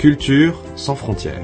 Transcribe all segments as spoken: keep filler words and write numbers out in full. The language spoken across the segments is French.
Culture sans frontières.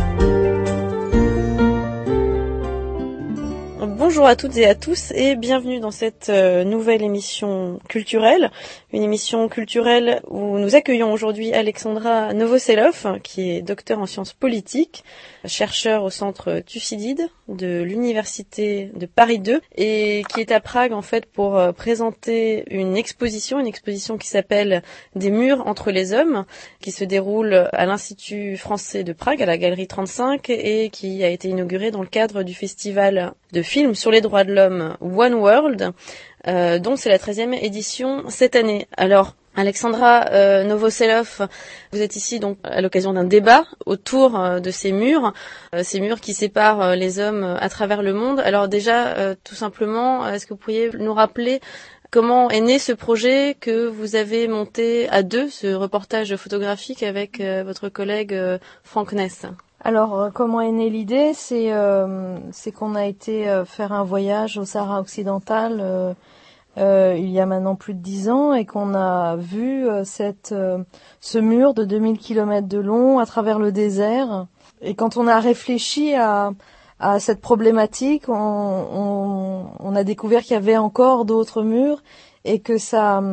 Bonjour à toutes et à tous et bienvenue dans cette euh, nouvelle émission culturelle, une émission culturelle où nous accueillons aujourd'hui Alexandra Novoselov, qui est docteur en sciences politiques, chercheur au centre Thucydide de l'université de Paris deux et qui est à Prague en fait pour euh, présenter une exposition, une exposition qui s'appelle Des murs entre les hommes, qui se déroule à l'Institut français de Prague, à la Galerie trente-cinq et qui a été inaugurée dans le cadre du festival de films sur les droits de l'homme One World, euh, dont c'est la treizième édition cette année. Alors, Alexandra euh, Novoselov, vous êtes ici donc à l'occasion d'un débat autour euh, de ces murs, euh, ces murs qui séparent euh, les hommes à travers le monde. Alors déjà, euh, tout simplement, est-ce que vous pourriez nous rappeler comment est né ce projet que vous avez monté à deux, ce reportage photographique avec euh, votre collègue euh, Franck Ness? Alors, euh, comment est née l'idée? C'est euh, c'est qu'on a été euh, faire un voyage au Sahara occidental euh, euh, il y a maintenant plus de dix ans et qu'on a vu euh, cette euh, ce mur de deux mille kilomètres de long à travers le désert. Et quand on a réfléchi à à cette problématique, on, on, on a découvert qu'il y avait encore d'autres murs et que ça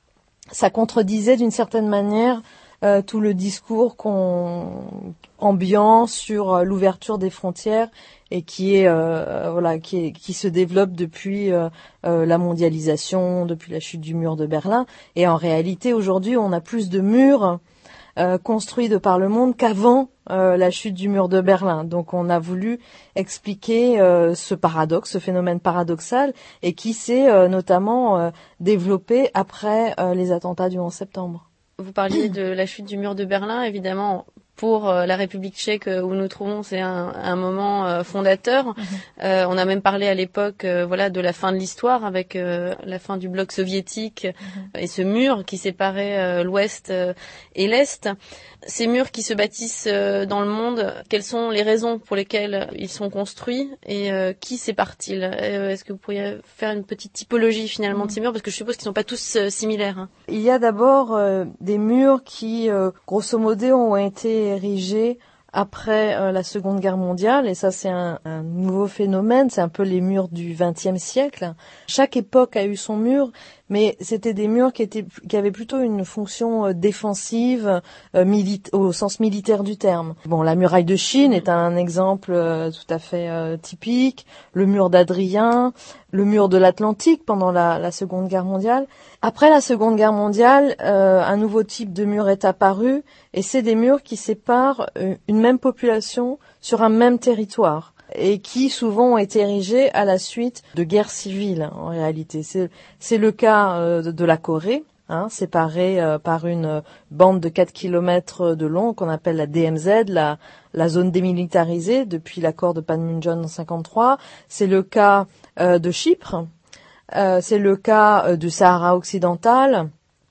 ça contredisait d'une certaine manière Euh, tout le discours qu'on ambiant sur euh, l'ouverture des frontières et qui est euh, voilà qui est qui se développe depuis euh, euh, la mondialisation, depuis la chute du mur de Berlin. Et en réalité aujourd'hui on a plus de murs euh, construits de par le monde qu'avant euh, la chute du mur de Berlin. Donc on a voulu expliquer euh, ce paradoxe, ce phénomène paradoxal, et qui s'est euh, notamment euh, développé après euh, les attentats du onze septembre. Vous parliez de la chute du mur de Berlin, évidemment. Pour euh, la République tchèque où nous nous trouvons, c'est un, un moment euh, fondateur. Mmh. Euh, on a même parlé à l'époque, euh, voilà, de la fin de l'histoire avec euh, la fin du bloc soviétique mmh. et ce mur qui séparait euh, l'Ouest euh, et l'Est. Ces murs qui se bâtissent euh, dans le monde, quelles sont les raisons pour lesquelles ils sont construits et euh, qui sépare-t-il? euh, Est-ce que vous pourriez faire une petite typologie finalement mmh. de ces murs, parce que je suppose qu'ils ne sont pas tous euh, similaires, hein. Il y a d'abord euh, des murs qui, euh, grosso modo, ont été érigés après euh, la Seconde Guerre mondiale, et ça c'est un, un nouveau phénomène, c'est un peu les murs du vingtième siècle. Chaque époque a eu son mur, mais c'était des murs qui étaient qui avaient plutôt une fonction euh, défensive euh, milita- au sens militaire du terme. Bon, la muraille de Chine est un exemple euh, tout à fait euh, typique, le mur d'Adrien, le mur de l'Atlantique pendant la, la Seconde Guerre mondiale. Après la Seconde Guerre mondiale, euh, un nouveau type de mur est apparu, et c'est des murs qui séparent une même population sur un même territoire, et qui souvent ont été érigés à la suite de guerres civiles, en réalité. C'est, c'est le cas euh, de, de la Corée, hein, séparée euh, par une bande de quatre kilomètres de long qu'on appelle la D M Z, la, la zone démilitarisée depuis l'accord de Panmunjom en cinquante-trois. C'est le cas euh, de Chypre. Euh, c'est le cas euh, du Sahara occidental,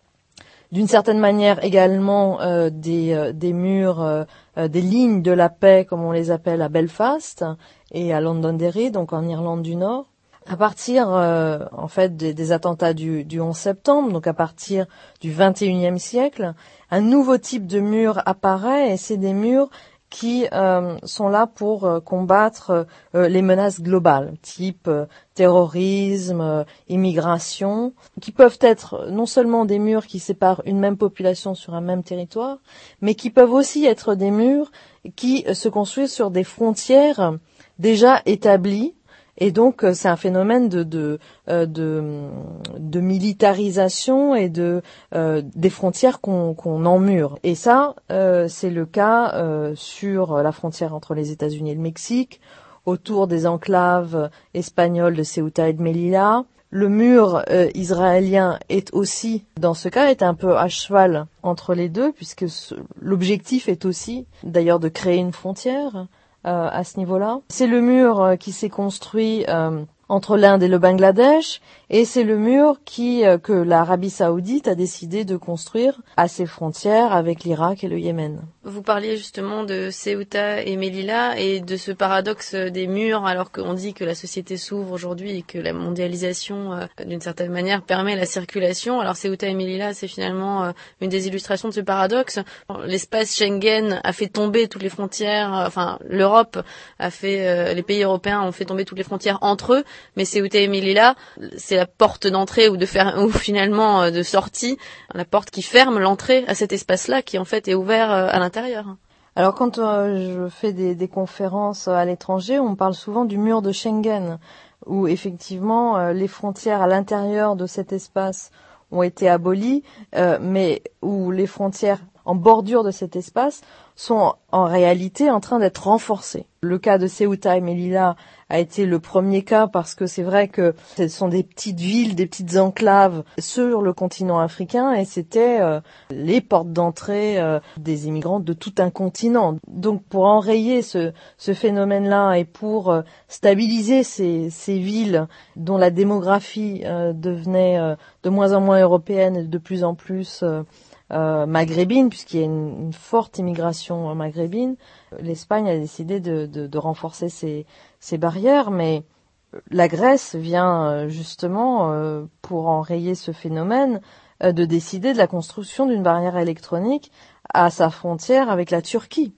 d'une certaine manière également euh, des, euh, des murs, euh, des lignes de la paix, comme on les appelle à Belfast et à Londonderry, donc en Irlande du Nord. À partir euh, en fait des, des attentats du, du onze septembre, donc à partir du vingt et unième siècle, un nouveau type de mur apparaît, et c'est des murs qui euh, sont là pour euh, combattre euh, les menaces globales, type euh, terrorisme, euh, immigration, qui peuvent être non seulement des murs qui séparent une même population sur un même territoire, mais qui peuvent aussi être des murs qui euh, se construisent sur des frontières déjà établies. Et donc c'est un phénomène de de de, de militarisation et de euh, des frontières qu'on qu'on emmure. Et ça euh, c'est le cas euh, sur la frontière entre les États-Unis et le Mexique, autour des enclaves espagnoles de Ceuta et de Melilla. Le mur euh, israélien est aussi, dans ce cas, est un peu à cheval entre les deux, puisque ce, l'objectif est aussi d'ailleurs de créer une frontière. Euh, à ce niveau-là. C'est le mur euh, qui s'est construit euh, entre l'Inde et le Bangladesh, Et c'est le mur qui euh, que l'Arabie Saoudite a décidé de construire à ses frontières avec l'Irak et le Yémen. Vous parliez justement de Ceuta et Melilla et de ce paradoxe des murs, alors qu'on dit que la société s'ouvre aujourd'hui et que la mondialisation, euh, d'une certaine manière, permet la circulation. Alors Ceuta et Melilla, c'est finalement euh, une des illustrations de ce paradoxe. L'espace Schengen a fait tomber toutes les frontières, euh, enfin l'Europe a fait, euh, les pays européens ont fait tomber toutes les frontières entre eux, mais Ceuta et Melilla, c'est la porte d'entrée ou de faire, ou finalement euh, de sortie, la porte qui ferme l'entrée à cet espace-là qui en fait est ouvert euh, à l'intérieur. Alors quand euh, je fais des, des conférences à l'étranger, on parle souvent du mur de Schengen, où effectivement euh, les frontières à l'intérieur de cet espace ont été abolies, euh, mais où les frontières en bordure de cet espace sont en réalité en train d'être renforcées. Le cas de Ceuta et Melilla a été le premier cas parce que c'est vrai que ce sont des petites villes, des petites enclaves sur le continent africain et c'était euh, les portes d'entrée euh, des immigrants de tout un continent. Donc pour enrayer ce, ce phénomène-là et pour euh, stabiliser ces, ces villes dont la démographie euh, devenait euh, de moins en moins européenne et de plus en plus euh, Euh, maghrébine, puisqu'il y a une, une forte immigration maghrébine, l'Espagne a décidé de, de, de renforcer ses, ses barrières, mais la Grèce vient justement, euh, pour enrayer ce phénomène, euh, de décider de la construction d'une barrière électronique à sa frontière avec la Turquie.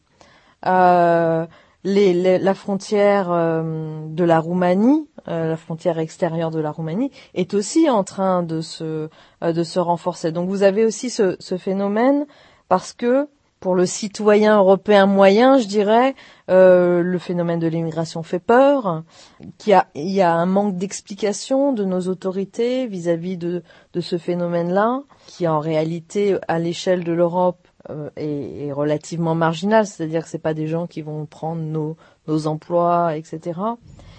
Euh, les, les, la frontière euh, de la Roumanie, euh, la frontière extérieure de la Roumanie, est aussi en train de se euh, de se renforcer. Donc vous avez aussi ce, ce phénomène parce que pour le citoyen européen moyen, je dirais, euh, le phénomène de l'immigration fait peur, qu'il y a il y a un manque d'explication de nos autorités vis-à-vis de de ce phénomène-là, qui en réalité à l'échelle de l'Europe Est, est relativement marginal, c'est-à-dire que c'est pas des gens qui vont prendre nos, nos emplois, et cetera.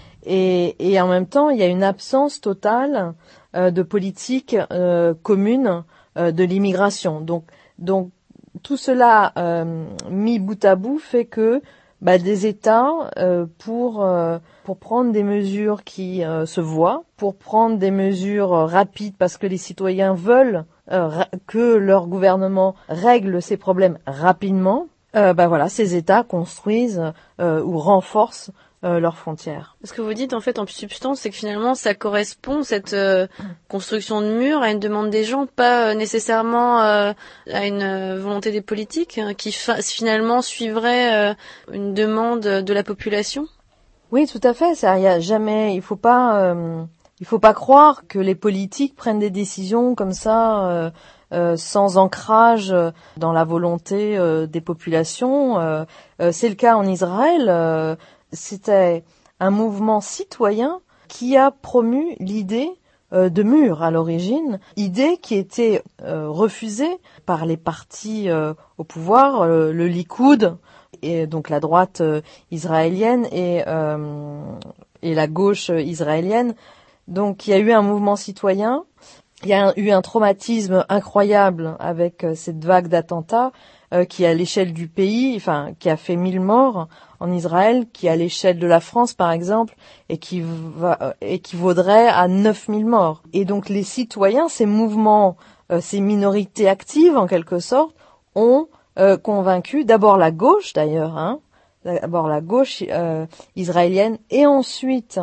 Et, et en même temps, il y a une absence totale euh, de politique euh, commune euh, de l'immigration. Donc, donc tout cela euh, mis bout à bout fait que bah, des États, euh, pour euh, pour prendre des mesures qui euh, se voient, pour prendre des mesures euh, rapides parce que les citoyens veulent euh, que leur gouvernement règle ces problèmes rapidement, euh, bah voilà, ces États construisent euh, ou renforcent euh, leurs frontières. Ce que vous dites en fait en substance, c'est que finalement ça correspond, cette euh, construction de murs, à une demande des gens, pas euh, nécessairement euh, à une euh, volonté des politiques, hein, qui fa- finalement suivrait euh, une demande de la population. Oui, tout à fait. Ça, il y a jamais, il faut pas, euh, il faut pas croire que les politiques prennent des décisions comme ça. Euh, Euh, sans ancrage dans la volonté euh, des populations. Euh, euh, c'est le cas en Israël. Euh, c'était un mouvement citoyen qui a promu l'idée euh, de mur à l'origine, idée qui était euh, refusée par les partis euh, au pouvoir, euh, le Likoud, et donc la droite euh, israélienne et, euh, et la gauche israélienne. Donc il y a eu un mouvement citoyen. Il y a eu un traumatisme incroyable avec euh, cette vague d'attentats euh, qui, à l'échelle du pays, enfin, qui a fait mille morts en Israël, qui, à l'échelle de la France, par exemple, et qui va, euh, équivaudrait à neuf mille morts. Et donc, les citoyens, ces mouvements, euh, ces minorités actives, en quelque sorte, ont euh, convaincu d'abord la gauche, d'ailleurs, hein, d'abord la gauche euh, israélienne, et ensuite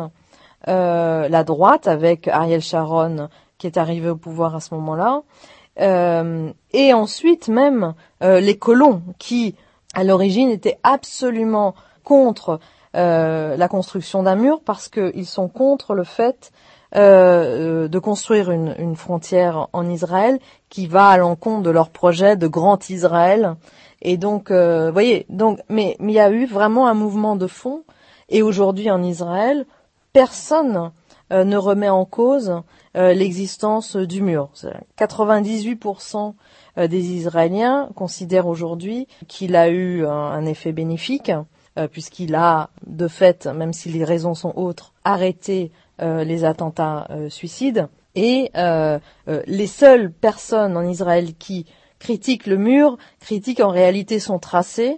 euh, la droite, avec Ariel Sharon, qui est arrivé au pouvoir à ce moment-là, euh, et ensuite même euh, les colons qui, à l'origine, étaient absolument contre euh, la construction d'un mur parce qu'ils sont contre le fait euh, de construire une, une frontière en Israël qui va à l'encontre de leur projet de grand Israël. Et donc, euh, vous voyez, donc, mais, mais il y a eu vraiment un mouvement de fond. Et aujourd'hui, en Israël, personne euh, ne remet en cause Euh, l'existence du mur. quatre-vingt-dix-huit pour cent des Israéliens considèrent aujourd'hui qu'il a eu un, un effet bénéfique, euh, puisqu'il a, de fait, même si les raisons sont autres, arrêté euh, les attentats euh, suicides. Et euh, euh, les seules personnes en Israël qui critiquent le mur critiquent en réalité son tracé,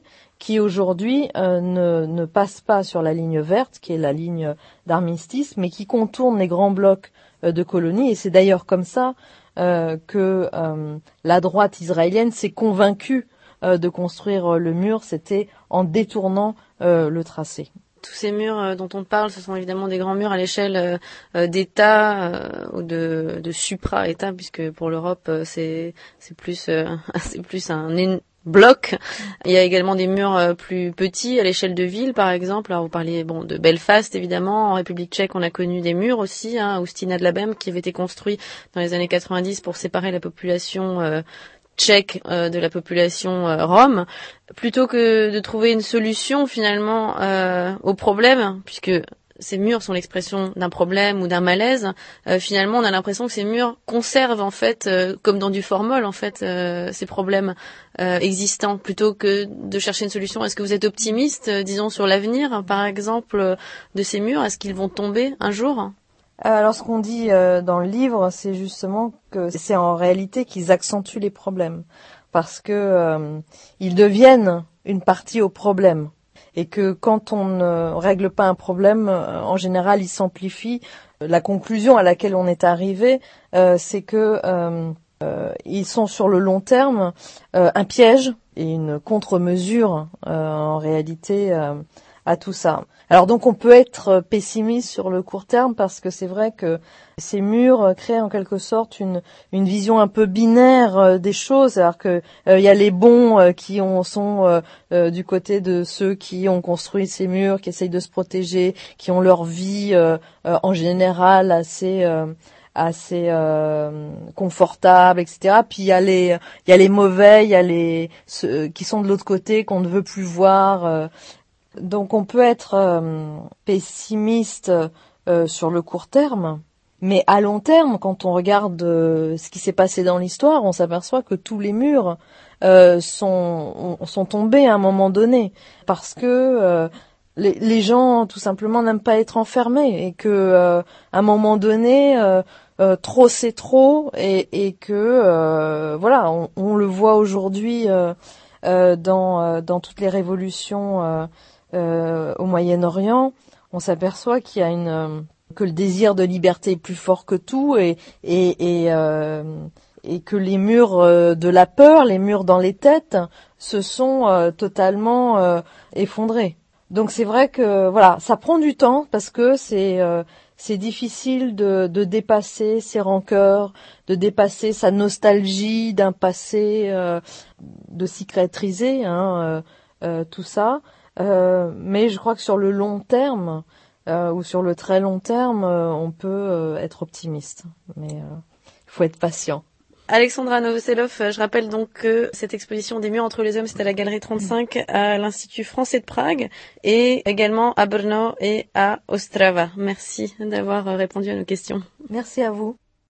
qui aujourd'hui euh, ne, ne passent pas sur la ligne verte, qui est la ligne d'armistice, mais qui contournent les grands blocs euh, de colonies. Et c'est d'ailleurs comme ça euh, que euh, la droite israélienne s'est convaincue euh, de construire le mur. C'était en détournant euh, le tracé. Tous ces murs dont on parle, ce sont évidemment des grands murs à l'échelle euh, d'État euh, ou de, de supra-État, puisque pour l'Europe, c'est, c'est plus, euh, c'est plus un é- bloc. Il y a également des murs euh, plus petits à l'échelle de villes, par exemple. Alors vous parliez bon de Belfast, évidemment. En République tchèque, on a connu des murs aussi, hein, Ústí nad Labem, qui avait été construit dans les années quatre-vingt-dix pour séparer la population euh, tchèque euh, de la population euh, rome, plutôt que de trouver une solution finalement euh, au problème, puisque ces murs sont l'expression d'un problème ou d'un malaise, euh, finalement on a l'impression que ces murs conservent en fait, euh, comme dans du formol en fait, euh, ces problèmes euh, existants, plutôt que de chercher une solution. Est-ce que vous êtes optimiste, euh, disons, sur l'avenir, par exemple, euh, de ces murs? Est-ce qu'ils vont tomber un jour ? Alors ce qu'on dit euh, dans le livre, c'est justement que c'est en réalité qu'ils accentuent les problèmes, parce que euh, ils deviennent une partie au problème, et que quand on ne règle pas un problème, euh, en général, il s'amplifie. La conclusion à laquelle on est arrivé, euh, c'est que euh, euh, ils sont sur le long terme euh, un piège et une contre-mesure euh, en réalité euh, à tout ça. Alors donc on peut être pessimiste sur le court terme parce que c'est vrai que ces murs créent en quelque sorte une une vision un peu binaire euh, des choses, alors que il euh, y a les bons euh, qui ont, sont euh, euh, du côté de ceux qui ont construit ces murs, qui essayent de se protéger, qui ont leur vie euh, euh, en général assez euh, assez euh, confortable, et cetera. Puis il y a les il y a les mauvais, il y a les ceux qui sont de l'autre côté qu'on ne veut plus voir. Euh, Donc on peut être euh, pessimiste euh, sur le court terme, mais à long terme, quand on regarde euh, ce qui s'est passé dans l'histoire, on s'aperçoit que tous les murs euh, sont, sont tombés à un moment donné, parce que euh, les, les gens tout simplement n'aiment pas être enfermés, et que euh, à un moment donné, euh, euh, trop c'est trop, et, et que euh, voilà, on, on le voit aujourd'hui euh, euh, dans, euh, dans toutes les révolutions. Euh, Euh, au Moyen-Orient, on s'aperçoit qu'il y a une euh, que le désir de liberté est plus fort que tout, et et et, euh, et que les murs euh, de la peur, les murs dans les têtes, se sont euh, totalement euh, effondrés. Donc c'est vrai que voilà, ça prend du temps parce que c'est euh, c'est difficile de de dépasser ses rancœurs, de dépasser sa nostalgie d'un passé, euh, de cicatriser hein, euh, euh, tout ça. Euh, mais je crois que sur le long terme euh, ou sur le très long terme, euh, on peut euh, être optimiste. Mais il euh, faut être patient. Alexandra Novoselov, je rappelle donc que cette exposition des murs entre les hommes, c'est à la Galerie trente-cinq à l'Institut français de Prague et également à Brno et à Ostrava. Merci d'avoir répondu à nos questions. Merci à vous.